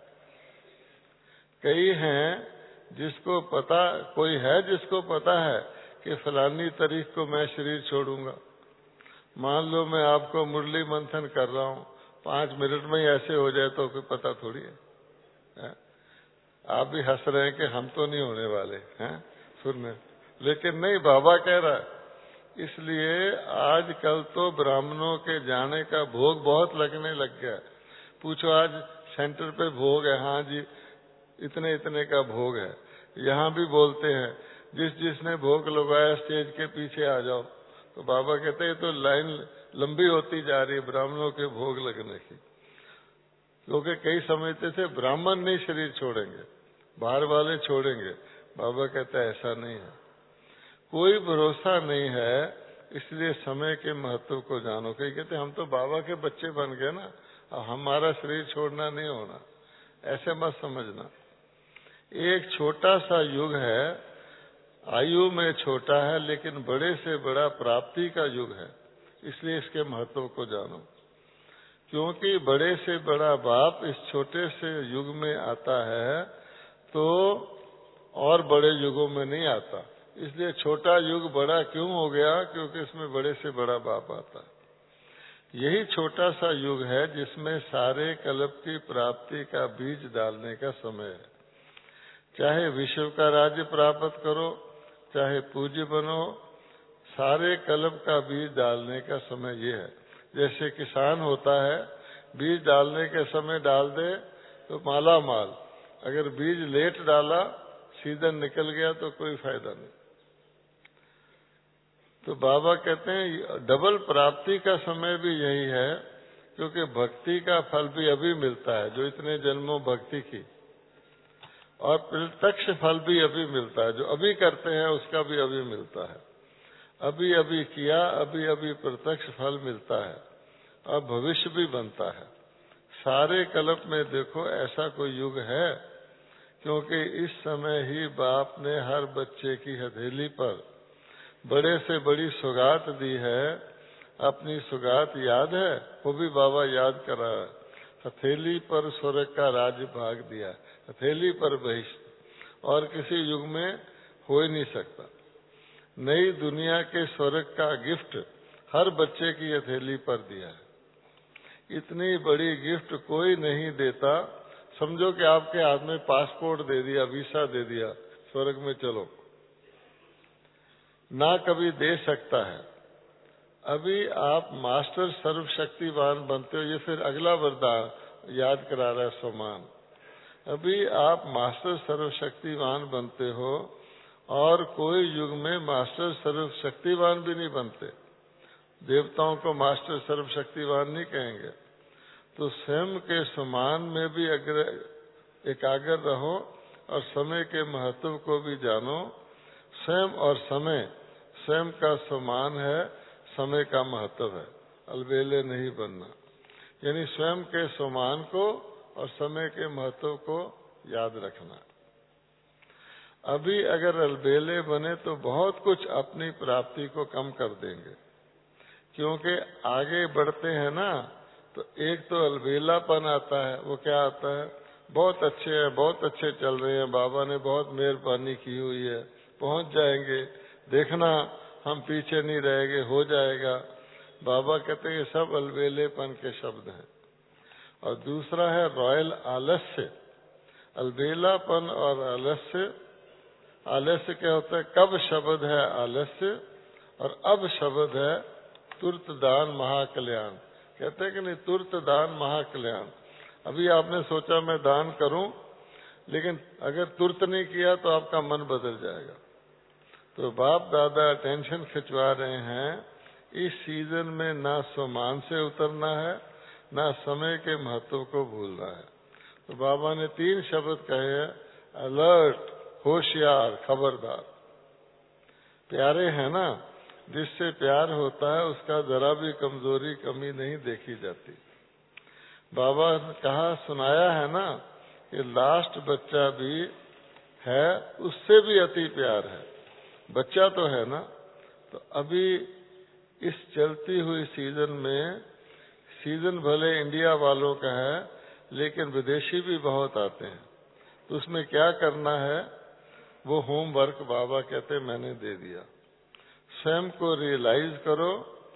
कई हैं जिसको पता, कोई है जिसको पता है कि फलानी तारीख को मैं शरीर छोड़ूंगा। मान लो मैं आपको मुरली मंथन कर रहा हूँ, 5 मिनट में ही ऐसे हो जाए तो कोई पता थोड़ी है? आप भी हंस रहे हैं कि हम तो नहीं होने वाले हैं सुनने, लेकिन नहीं, बाबा कह रहा है। इसलिए आजकल तो ब्राह्मणों के जाने का भोग बहुत लगने लग गया। पूछो आज सेंटर पे भोग है, हाँ जी इतने इतने का भोग है। यहाँ भी बोलते हैं जिसने भोग लगाया स्टेज के पीछे आ जाओ। तो बाबा कहते हैं तो लाइन लंबी होती जा रही है ब्राह्मणों के भोग लगने की, क्योंकि कई समझते थे ब्राह्मण नहीं शरीर छोड़ेंगे, बाहर वाले छोड़ेंगे। बाबा कहता है ऐसा नहीं है, कोई भरोसा नहीं है। इसलिए समय के महत्व को जानो। कई कहते हम तो बाबा के बच्चे बन गए ना, हमारा शरीर छोड़ना नहीं होना, ऐसे मत समझना। एक छोटा सा युग है, आयु में छोटा है लेकिन बड़े से बड़ा प्राप्ति का युग है, इसलिए इसके महत्व को जानो। क्योंकि बड़े से बड़ा बाप इस छोटे से युग में आता है तो और बड़े युगों में नहीं आता। इसलिए छोटा युग बड़ा क्यों हो गया? क्योंकि इसमें बड़े से बड़ा बाप आता है। यही छोटा सा युग है जिसमें सारे कल्प की प्राप्ति का बीज डालने का समय है। चाहे विश्व का राज्य प्राप्त करो, चाहे पूज्य बनो, सारे कल्प का बीज डालने का समय ये है। जैसे किसान होता है, बीज डालने के समय डाल दे तो माला माल, अगर बीज लेट डाला सीजन निकल गया तो कोई फायदा नहीं। तो बाबा कहते हैं डबल प्राप्ति का समय भी यही है, क्योंकि भक्ति का फल भी अभी मिलता है, जो इतने जन्मों भक्ति की, और प्रत्यक्ष फल भी अभी मिलता है, जो अभी करते हैं उसका भी अभी मिलता है। अभी अभी किया, अभी अभी प्रत्यक्ष फल मिलता है और भविष्य भी बनता है। सारे कल्प में देखो ऐसा कोई युग है, क्योंकि इस समय ही बाप ने हर बच्चे की हथेली पर बड़े से बड़ी सौगात दी है। अपनी सौगात याद है? वो भी बाबा याद कर रहा है। हथेली पर स्वर्ग का राज्य भाग दिया, हथेली पर बहिष्ठ, और किसी युग में हो ही नहीं सकता। नई दुनिया के स्वर्ग का गिफ्ट हर बच्चे की हथेली पर दिया है। इतनी बड़ी गिफ्ट कोई नहीं देता। समझो कि आपके हाथ में पासपोर्ट दे दिया, वीसा दे दिया, स्वर्ग में चलो, ना कभी दे सकता है। अभी आप मास्टर सर्वशक्तिवान बनते हो, ये फिर अगला वरदान याद करा रहा है सोमान। अभी आप मास्टर सर्वशक्तिवान बनते हो और कोई युग में मास्टर सर्वशक्तिवान भी नहीं बनते। देवताओं को मास्टर सर्वशक्तिवान नहीं कहेंगे। तो स्वयं के समान में भी एकाग्र रहो और समय के महत्व को भी जानो। स्वयं और समय स्वयं का समान है, समय का महत्व है, अलबेले नहीं बनना। यानी स्वयं के समान को और समय के महत्व को याद रखना। अभी अगर अलबेले बने तो बहुत कुछ अपनी प्राप्ति को कम कर देंगे, क्योंकि आगे बढ़ते हैं ना, तो एक तो अलबेलापन आता है। वो क्या आता है? बहुत अच्छे हैं, बहुत अच्छे चल रहे हैं, बाबा ने बहुत मेहरबानी की हुई है, पहुंच जाएंगे, देखना हम पीछे नहीं रहेंगे, हो जाएगा। बाबा कहते हैं ये सब अलबेलेपन के शब्द हैं। और दूसरा है रॉयल आलस्य। अलबेलापन और आलस्य। आलस्य क्या होता है? कब शब्द है आलस्य और अब शब्द है तुर्त दान महाकल्याण। कहते हैं कि नहीं, तुर्त दान महाकल्याण। अभी आपने सोचा मैं दान करूं, लेकिन अगर तुर्त नहीं किया तो आपका मन बदल जाएगा। तो बाप दादा टेंशन खिंचवा रहे हैं, इस सीजन में ना सम्मान से उतरना है, ना समय के महत्व को भूलना है। तो बाबा ने 3 शब्द कहे हैं, अलर्ट, होशियार, खबरदार। प्यारे हैं ना, जिससे प्यार होता है उसका जरा भी कमजोरी कमी नहीं देखी जाती। बाबा ने कहा, सुनाया है ना कि लास्ट बच्चा भी है, उससे भी अति प्यार है। बच्चा तो है ना। तो अभी इस चलती हुई सीजन में, सीजन भले इंडिया वालों का है लेकिन विदेशी भी बहुत आते हैं, तो उसमें क्या करना है, वो होमवर्क बाबा कहते मैंने दे दिया। स्वयं को रियलाइज करो,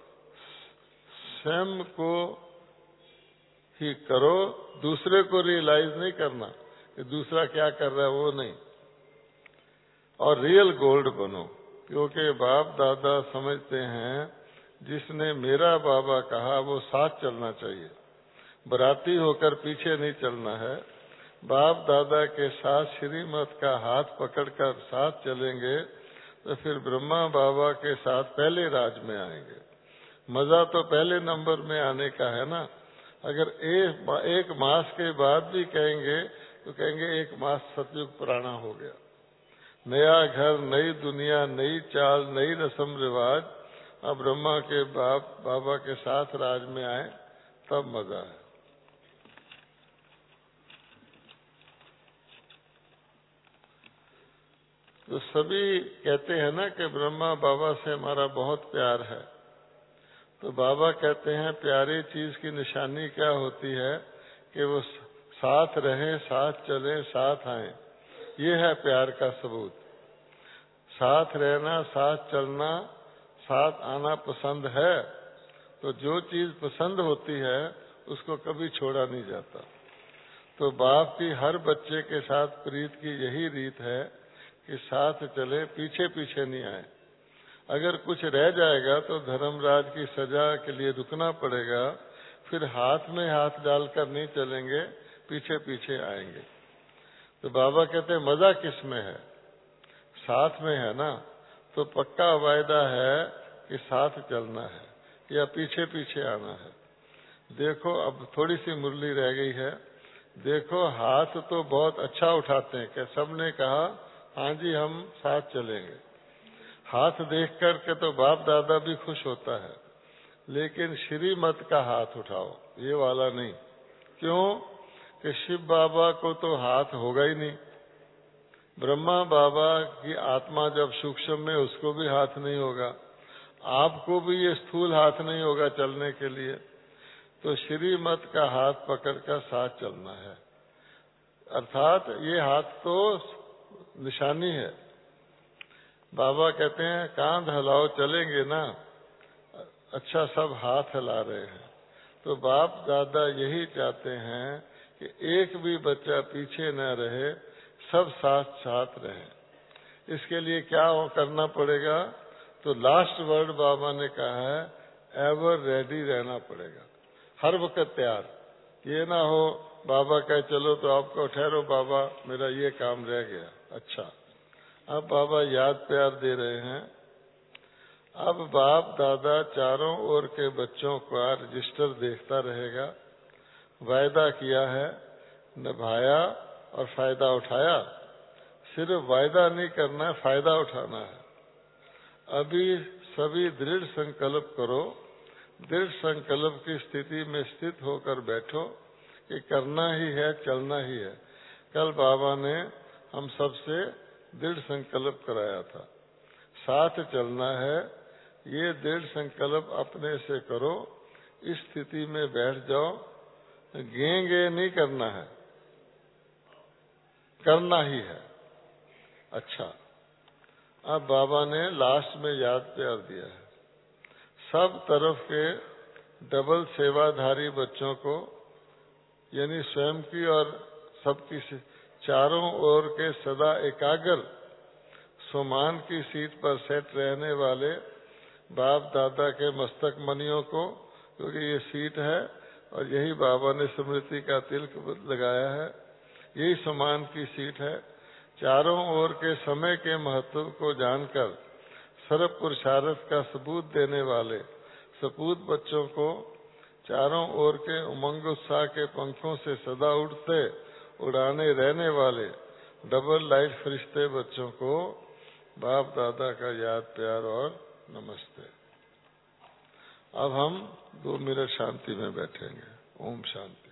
स्वयं को ही करो, दूसरे को रियलाइज नहीं करना कि दूसरा क्या कर रहा है, वो नहीं। और रियल गोल्ड बनो, क्योंकि बाप दादा समझते हैं जिसने मेरा बाबा कहा वो साथ चलना चाहिए, बराती होकर पीछे नहीं चलना है। बाप दादा के साथ श्रीमत का हाथ पकड़कर साथ चलेंगे तो फिर ब्रह्मा बाबा के साथ पहले राज में आएंगे। मजा तो पहले नंबर में आने का है ना। अगर एक मास के बाद भी कहेंगे तो कहेंगे 1 मास सतयुग पुराना हो गया। नया घर, नई दुनिया, नई चाल, नई रस्म रिवाज। अब ब्रह्मा के बाबा के साथ राज में आए तब मजा है। तो सभी कहते हैं ना कि ब्रह्मा बाबा से हमारा बहुत प्यार है। तो बाबा कहते हैं प्यारी चीज की निशानी क्या होती है कि वो साथ रहें, साथ चलें, साथ आएं। ये है प्यार का सबूत। साथ रहना, साथ चलना, साथ आना पसंद है। तो जो चीज पसंद होती है उसको कभी छोड़ा नहीं जाता। तो बाप की हर बच्चे के साथ प्रीत की यही रीत है कि साथ चले, पीछे पीछे नहीं आए। अगर कुछ रह जाएगा तो धर्मराज की सजा के लिए रुकना पड़ेगा, फिर हाथ में हाथ डालकर नहीं चलेंगे, पीछे पीछे आएंगे। तो बाबा कहते हैं मजा किस में है? साथ में है ना। तो पक्का वायदा है कि साथ चलना है या पीछे पीछे आना है। देखो अब थोड़ी सी मुरली रह गई है। देखो हाथ तो बहुत अच्छा उठाते हैं कि सबने कहा हाँ जी हम साथ चलेंगे। हाथ देख कर के तो बाप दादा भी खुश होता है, लेकिन श्रीमत का हाथ उठाओ, ये वाला नहीं। क्यों? कि शिव बाबा को तो हाथ होगा ही नहीं। ब्रह्मा बाबा की आत्मा जब सूक्ष्म में, उसको भी हाथ नहीं होगा। आपको भी ये स्थूल हाथ नहीं होगा चलने के लिए। तो श्रीमत का हाथ पकड़कर साथ चलना है। अर्थात ये हाथ तो निशानी है। बाबा कहते हैं कांध हिलाओ, चलेंगे ना। अच्छा सब हाथ हिला रहे हैं। तो बाप दादा यही चाहते हैं कि एक भी बच्चा पीछे न रहे, सब साथ साथ रहे। इसके लिए क्या करना पड़ेगा? तो लास्ट वर्ड बाबा ने कहा है एवर रेडी रहना पड़ेगा, हर वक्त तैयार। ये ना हो बाबा कहे चलो तो आपको ठहरो बाबा मेरा ये काम रह गया। अच्छा, अब बाबा याद प्यार दे रहे हैं। अब बाप दादा चारों ओर के बच्चों का रजिस्टर देखता रहेगा। वायदा किया है, निभाया और फायदा उठाया। सिर्फ वायदा नहीं करना, फायदा उठाना है। अभी सभी दृढ़ संकल्प करो। दृढ़ संकल्प की स्थिति में स्थित होकर बैठो कि करना ही है, चलना ही है। कल बाबा ने हम सबसे दृढ़ संकल्प कराया था, साथ चलना है। ये दृढ़ संकल्प अपने से करो। इस स्थिति में बैठ जाओ। गे नहीं करना है, करना ही है। अच्छा, अब बाबा ने लास्ट में याद प्यार दिया है। सब तरफ के डबल सेवाधारी बच्चों को, यानी स्वयं की और सबकी चारों ओर के सदा एकाग्र सुमान की सीट पर सेट रहने वाले बाप दादा के मस्तक मणियों को, क्योंकि ये सीट है और यही बाबा ने स्मृति का तिलक लगाया है, यही सुमान की सीट है। चारों ओर के समय के महत्व को जानकर सर्व पुरुषार्थ का सबूत देने वाले सपूत बच्चों को, चारों ओर के उमंग उत्साह के पंखों से सदा उड़ते उड़ाने रहने वाले डबल लाइट फरिश्ते बच्चों को बाप दादा का याद प्यार और नमस्ते। अब हम 2 मिनट शांति में बैठेंगे। ओम शांति।